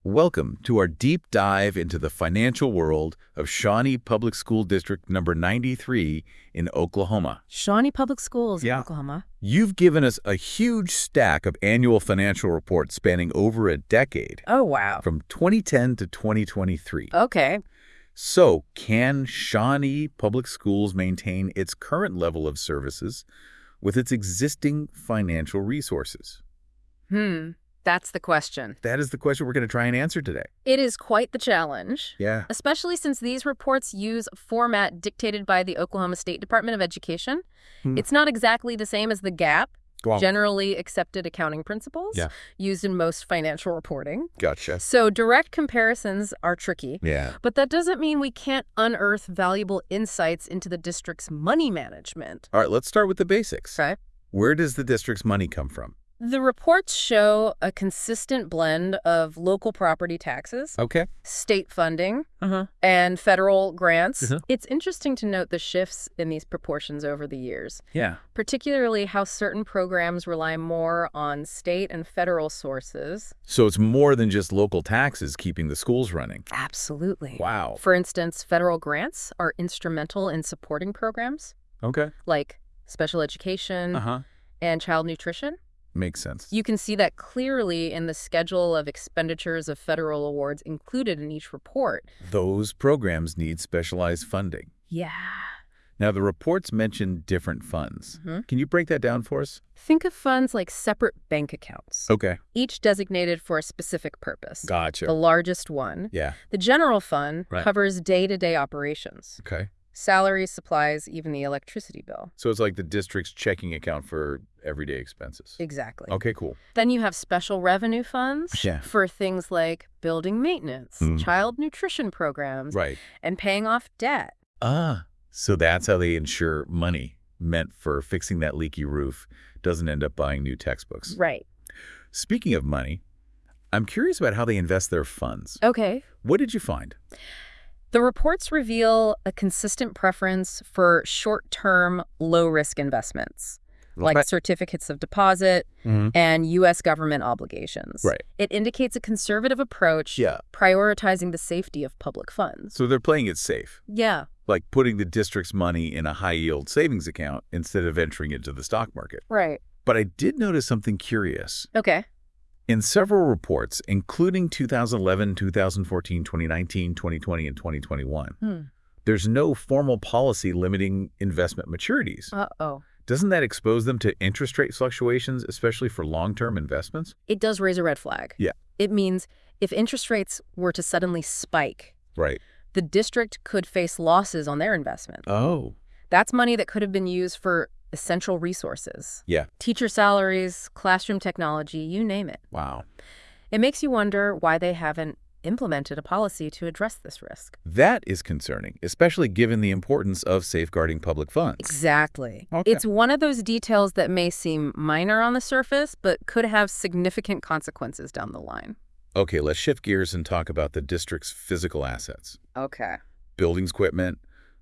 Welcome to our deep dive into the financial world of Shawnee Public School District number 93 in Oklahoma. Shawnee Public Schools, Yeah. Oklahoma. You've given us a huge stack of annual financial reports spanning over a decade, Oh, wow. from 2010 to 2023. Okay. So, can Shawnee Public Schools maintain its current level of services with its existing financial resources? That's the question. That is the question we're going to try and answer today. It is quite the challenge, Yeah. especially since these reports use a format dictated by the Oklahoma State Department of Education. It's not exactly the same as the GAAP, Go on. generally accepted accounting principles, Yeah. used in most financial reporting. Gotcha. So direct comparisons are tricky. Yeah. But that doesn't mean we can't unearth valuable insights into the district's money management. All right, let's start with the basics. Okay. Where does the district's money come from? The reports show a consistent blend of local property taxes, Okay. state funding, and federal grants. Uh-huh. It's interesting to note the shifts in these proportions over the years, Yeah. particularly how certain programs rely more on state and federal sources. So it's more than just local taxes keeping the schools running. Absolutely. Wow. For instance, federal grants are instrumental in supporting programs Okay. like special education Uh-huh. and child nutrition. Makes sense. You can see that clearly in the schedule of expenditures of federal awards included in each report. Those programs need specialized funding. Yeah. Now, the reports mention different funds. Mhm. Can you break that down for us? Think of funds like separate bank accounts, Okay. each designated for a specific purpose. Gotcha. The largest one, Yeah. the general fund, Right. covers day-to-day operations. Okay. Salaries, supplies, even the electricity bill. So it's like the district's checking account for everyday expenses. Exactly. Okay, cool. Then you have special revenue funds Yeah. for things like building maintenance, child nutrition programs, Right. and paying off debt. So that's how they ensure money meant for fixing that leaky roof doesn't end up buying new textbooks. Right. Speaking of money, I'm curious about how they invest their funds. Okay. What did you find? The reports reveal a consistent preference for short-term, low-risk investments, like Right. certificates of deposit and U.S. government obligations. Right. It indicates a conservative approach, Yeah. prioritizing the safety of public funds. So they're playing it safe, Yeah. like putting the district's money in a high-yield savings account instead of entering into the stock market. Right. But I did notice something curious. Okay. In several reports, including 2011, 2014, 2019, 2020, and 2021, there's no formal policy limiting investment maturities. Uh-oh. Doesn't that expose them to interest rate fluctuations, especially for long-term investments? It does raise a red flag. Yeah. It means if interest rates were to suddenly spike, Right. the district could face losses on their investment. Oh. That's money that could have been used for essential resources. Yeah. Teacher salaries, classroom technology, you name it. Wow. It makes you wonder why they haven't implemented a policy to address this risk. That is concerning, especially given the importance of safeguarding public funds. Exactly. Okay. It's one of those details that may seem minor on the surface, but could have significant consequences down the line. Okay, let's shift gears and talk about the district's physical assets. Okay. Buildings, equipment,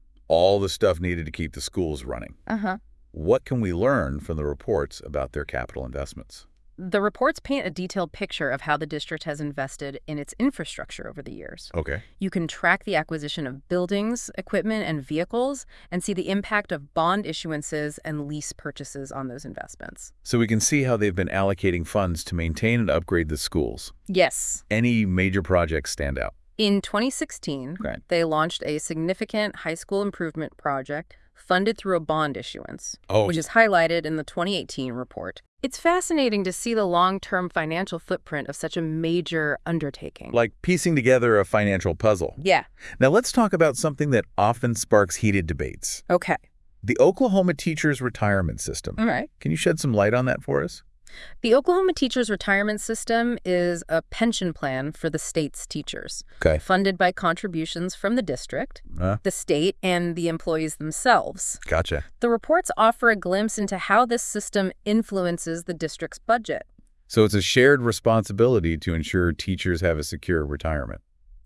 all the stuff needed to keep the schools running. Uh-huh. What can we learn from the reports about their capital investments? The reports paint a detailed picture of how the district has invested in its infrastructure over the years. Okay. You can track the acquisition of buildings, equipment, and vehicles, and see the impact of bond issuances and lease purchases on those investments. So we can see how they've been allocating funds to maintain and upgrade the schools. Yes. Any major projects stand out? In 2016, Right. they launched a significant high school improvement project funded through a bond issuance, which is highlighted in the 2018 report. It's fascinating to see the long-term financial footprint of such a major undertaking. Like piecing together a financial puzzle. Yeah. Now let's talk about something that often sparks heated debates. Okay. The Oklahoma Teachers Retirement System. All right. Can you shed some light on that for us? The Oklahoma Teachers Retirement System is a pension plan for the state's teachers, Okay. funded by contributions from the district, Uh, the state, and the employees themselves. Gotcha. The reports offer a glimpse into how this system influences the district's budget. So it's a shared responsibility to ensure teachers have a secure retirement.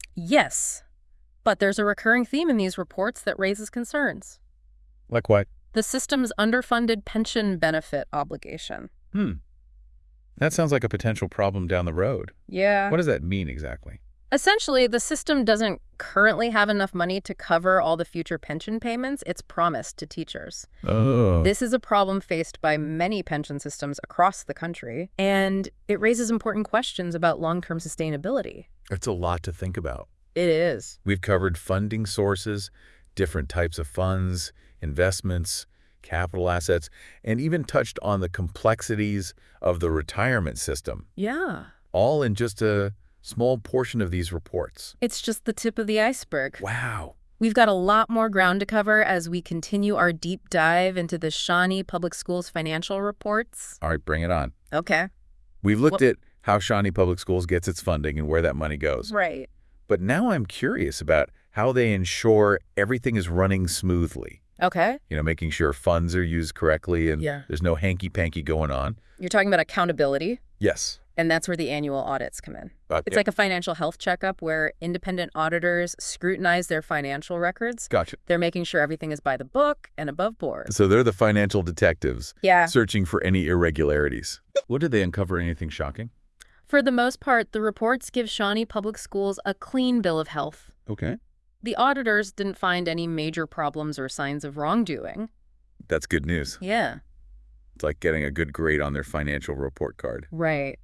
Yes, but there's a recurring theme in these reports that raises concerns. Like what? The system's underfunded pension benefit obligation. That sounds like a potential problem down the road. Yeah. What does that mean exactly? Essentially, the system doesn't currently have enough money to cover all the future pension payments it's promised to teachers. Oh. This is a problem faced by many pension systems across the country, and it raises important questions about long-term sustainability. It's a lot to think about. It is. We've covered funding sources, different types of funds, investments, capital assets, and even touched on the complexities of the retirement system, Yeah. all in just a small portion of these reports. It's just the tip of the iceberg. Wow. We've got a lot more ground to cover as we continue our deep dive into the Shawnee Public Schools financial reports. All right, bring it on. Okay. We've looked at how Shawnee Public Schools gets its funding and where that money goes. Right. But now I'm curious about how they ensure everything is running smoothly. Okay. Making sure funds are used correctly and Yeah. there's no hanky-panky going on. You're talking about accountability, Yes. and that's where the annual audits come in. It's Yeah. like a financial health checkup where independent auditors scrutinize their financial records. Gotcha. They're making sure everything is by the book and above board. So they're the financial detectives Yeah. searching for any irregularities. What did they uncover? Anything shocking? For the most part, the reports give Shawnee Public Schools a clean bill of health. Okay. The auditors didn't find any major problems or signs of wrongdoing. That's good news. Yeah. It's like getting a good grade on their financial report card. Right.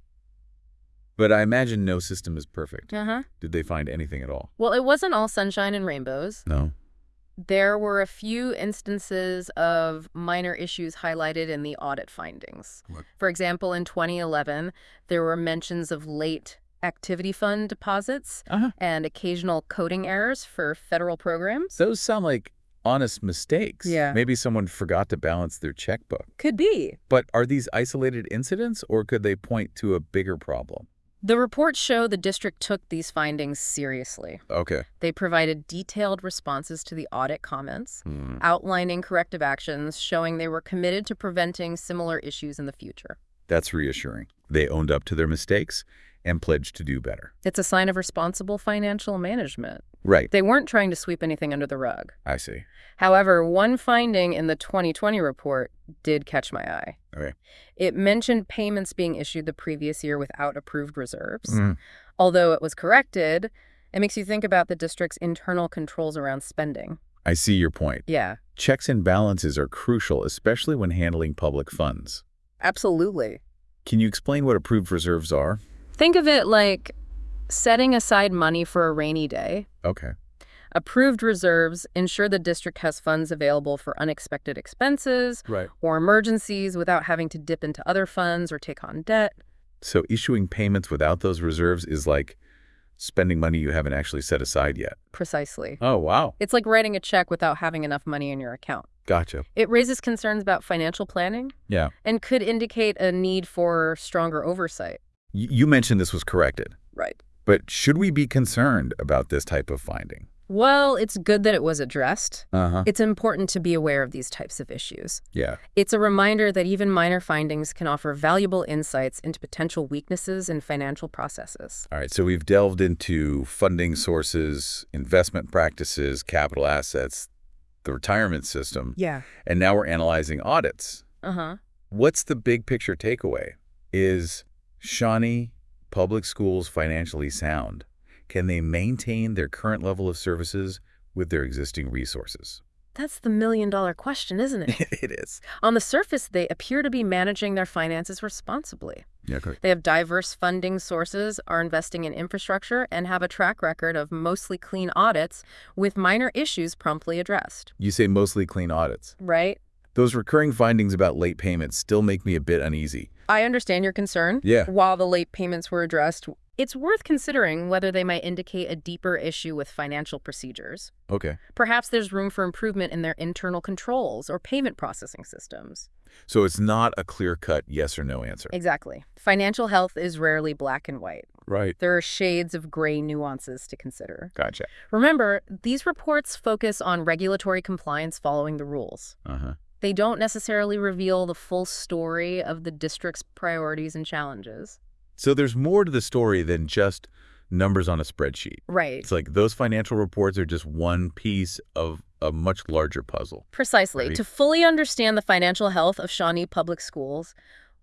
But I imagine no system is perfect. Uh-huh. Did they find anything at all? Well, it wasn't all sunshine and rainbows. No. There were a few instances of minor issues highlighted in the audit findings. What? For example, in 2011, there were mentions of late activity fund deposits and occasional coding errors for federal programs. Those sound like honest mistakes. Yeah. Maybe someone forgot to balance their checkbook. Could be. But are these isolated incidents, or could they point to a bigger problem? The reports show the district took these findings seriously. Okay. They provided detailed responses to the audit comments, outlining corrective actions, showing they were committed to preventing similar issues in the future. That's reassuring. They owned up to their mistakes and pledged to do better. It's a sign of responsible financial management. Right. They weren't trying to sweep anything under the rug. I see. However, one finding in the 2020 report did catch my eye. Okay. It mentioned payments being issued the previous year without approved reserves. Although it was corrected, it makes you think about the district's internal controls around spending. I see your point. Yeah. Checks and balances are crucial, especially when handling public funds. Absolutely. Can you explain what approved reserves are? Think of it like setting aside money for a rainy day. Okay. Approved reserves ensure the district has funds available for unexpected expenses or emergencies without having to dip into other funds or take on debt. So issuing payments without those reserves is like spending money you haven't actually set aside yet. Precisely. Oh, wow. It's like writing a check without having enough money in your account. Gotcha. It raises concerns about financial planning Yeah. and could indicate a need for stronger oversight. You mentioned this was corrected. Right. But should we be concerned about this type of finding? Well, it's good that it was addressed. Uh-huh. It's important to be aware of these types of issues. Yeah. It's a reminder that even minor findings can offer valuable insights into potential weaknesses in financial processes. All right. So we've delved into funding sources, investment practices, capital assets, the retirement system. Yeah. And now we're analyzing audits. Uh-huh. What's the big picture takeaway? Is Shawnee Public Schools financially sound? Can they maintain their current level of services with their existing resources? That's the million-dollar question, isn't it? It is. On the surface, they appear to be managing their finances responsibly. Yeah, correct. They have diverse funding sources, are investing in infrastructure, and have a track record of mostly clean audits with minor issues promptly addressed. You say mostly clean audits. Right? Those recurring findings about late payments still make me a bit uneasy. I understand your concern. Yeah. While the late payments were addressed, it's worth considering whether they might indicate a deeper issue with financial procedures. Okay. Perhaps there's room for improvement in their internal controls or payment processing systems. So it's not a clear-cut yes or no answer. Exactly. Financial health is rarely black and white. Right. There are shades of gray nuances to consider. Gotcha. Remember, these reports focus on regulatory compliance following the rules. Uh-huh. They don't necessarily reveal the full story of the district's priorities and challenges. So there's more to the story than just numbers on a spreadsheet. Right. It's like those financial reports are just one piece of a much larger puzzle. Precisely. Right. To fully understand the financial health of Shawnee Public Schools,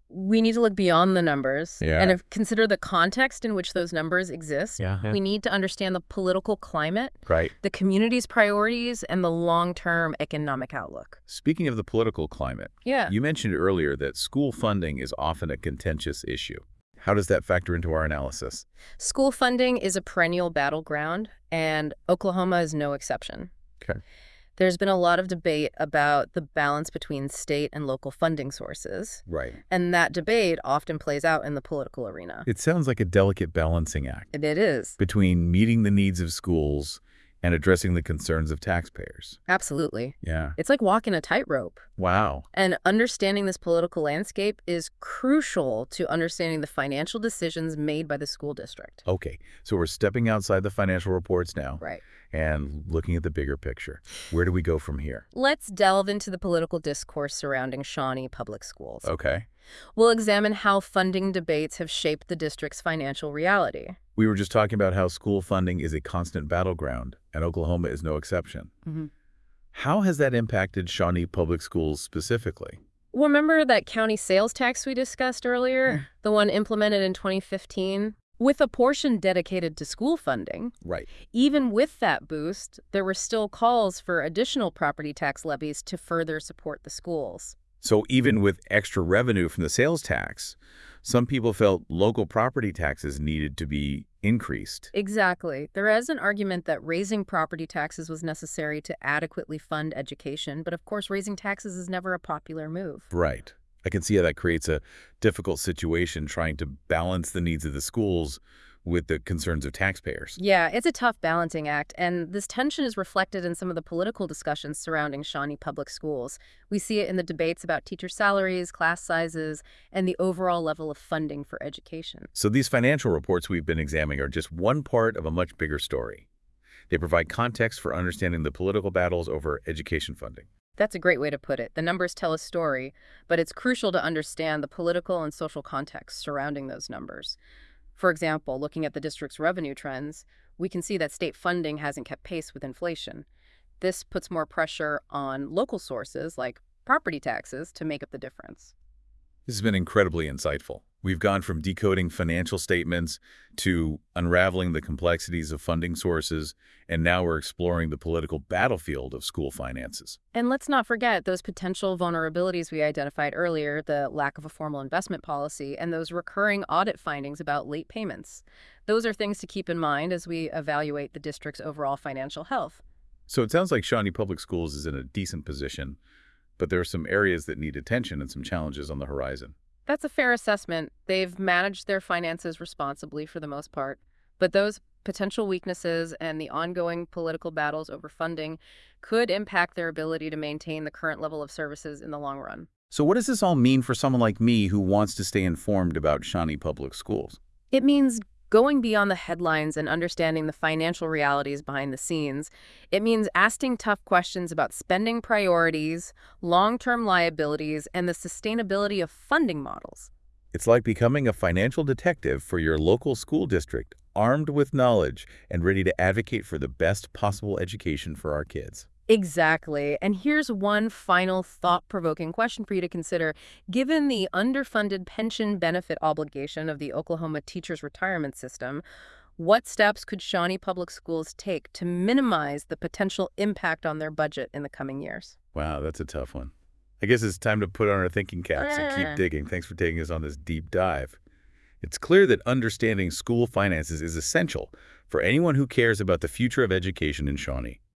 We need to look beyond the numbers Yeah. and consider the context in which those numbers exist. Yeah. We need to understand the political climate, Right. the community's priorities, and the long-term economic outlook. Speaking of the political climate, Yeah. you mentioned earlier that school funding is often a contentious issue. How does that factor into our analysis? School funding is a perennial battleground, and Oklahoma is no exception. Okay. There's been a lot of debate about the balance between state and local funding sources, Right. and that debate often plays out in the political arena. It sounds like a delicate balancing act And it is. between meeting the needs of schools and addressing the concerns of taxpayers. Absolutely. Yeah. It's like walking a tightrope. Wow. And understanding this political landscape is crucial to understanding the financial decisions made by the school district. Okay, so we're stepping outside the financial reports now Right. and looking at the bigger picture. Where do we go from here? Let's delve into the political discourse surrounding Shawnee Public Schools. Okay. We'll examine how funding debates have shaped the district's financial reality. We were just talking about how school funding is a constant battleground, and Oklahoma is no exception. Mm-hmm. How has that impacted Shawnee Public Schools specifically? Remember that county sales tax we discussed earlier? The one implemented in 2015? With a portion dedicated to school funding, Right. even with that boost, there were still calls for additional property tax levies to further support the schools. So even with extra revenue from the sales tax, some people felt local property taxes needed to be increased. Exactly. There is an argument that raising property taxes was necessary to adequately fund education, but of course raising taxes is never a popular move. Right. I can see how that creates a difficult situation trying to balance the needs of the schools with the concerns of taxpayers. Yeah, it's a tough balancing act, and this tension is reflected in some of the political discussions surrounding Shawnee Public Schools. We see it in the debates about teacher salaries, class sizes, and the overall level of funding for education. So these financial reports we've been examining are just one part of a much bigger story. They provide context for understanding the political battles over education funding. That's a great way to put it. The numbers tell a story, but it's crucial to understand the political and social context surrounding those numbers. For example, looking at the district's revenue trends, we can see that state funding hasn't kept pace with inflation. This puts more pressure on local sources, like property taxes, to make up the difference. This has been incredibly insightful. We've gone from decoding financial statements to unraveling the complexities of funding sources, and now we're exploring the political battlefield of school finances. And let's not forget those potential vulnerabilities we identified earlier, the lack of a formal investment policy, and those recurring audit findings about late payments. Those are things to keep in mind as we evaluate the district's overall financial health. So it sounds like Shawnee Public Schools is in a decent position, but there are some areas that need attention and some challenges on the horizon. That's a fair assessment. They've managed their finances responsibly for the most part, but those potential weaknesses and the ongoing political battles over funding could impact their ability to maintain the current level of services in the long run. So what does this all mean for someone like me who wants to stay informed about Shawnee Public Schools? It means going beyond the headlines and understanding the financial realities behind the scenes. It means asking tough questions about spending priorities, long-term liabilities, and the sustainability of funding models. It's like becoming a financial detective for your local school district, armed with knowledge and ready to advocate for the best possible education for our kids. Exactly. And here's one final thought-provoking question for you to consider. Given the underfunded pension benefit obligation of the Oklahoma Teachers Retirement System, what steps could Shawnee Public Schools take to minimize the potential impact on their budget in the coming years? Wow, that's a tough one. I guess it's time to put on our thinking caps and keep digging. Thanks for taking us on this deep dive. It's clear that understanding school finances is essential for anyone who cares about the future of education in Shawnee.